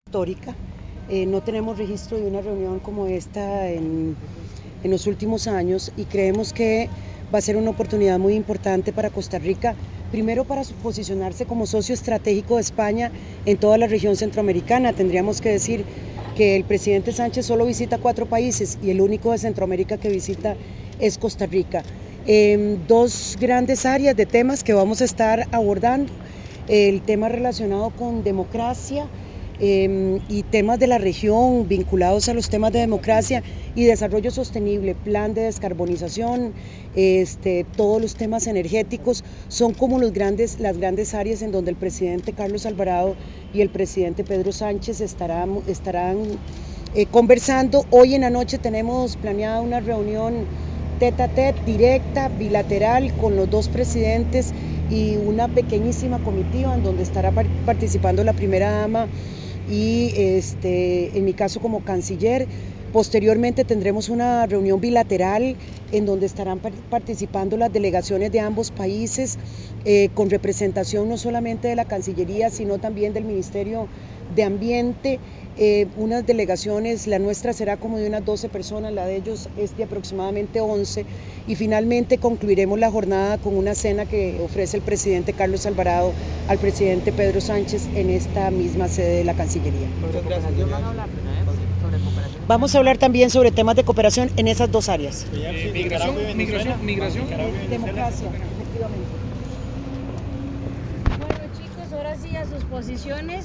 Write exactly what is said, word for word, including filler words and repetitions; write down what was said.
Histórica. Eh, no tenemos registro de una reunión como esta en, en los últimos años y creemos que va a ser una oportunidad muy importante para Costa Rica, primero para posicionarse como socio estratégico de España en toda la región centroamericana. Tendríamos que decir que el presidente Sánchez solo visita cuatro países y el único de Centroamérica que visita es Costa Rica. Eh, dos grandes áreas de temas que vamos a estar abordando, el tema relacionado con democracia, Eh, y temas de la región vinculados a los temas de democracia y desarrollo sostenible, plan de descarbonización, este, todos los temas energéticos son como los grandes, las grandes áreas en donde el presidente Carlos Alvarado y el presidente Pedro Sánchez estarán, estarán eh, conversando. Hoy en la noche tenemos planeada una reunión tete a tete, directa, bilateral, con los dos presidentes y una pequeñísima comitiva en donde estará participando la primera dama y este, en mi caso como canciller. Posteriormente tendremos una reunión bilateral en donde estarán participando las delegaciones de ambos países, eh, con representación no solamente de la Cancillería, sino también del Ministerio de Ambiente. Eh, unas delegaciones, la nuestra será como de unas doce personas, la de ellos es de aproximadamente once, y finalmente concluiremos la jornada con una cena que ofrece el presidente Carlos Alvarado al presidente Pedro Sánchez en esta misma sede de la Cancillería. Vamos a hablar también sobre temas de cooperación en esas dos áreas. Eh, migración, migración, migración, democracia, efectivamente. Bueno, chicos, ahora sí a sus posiciones.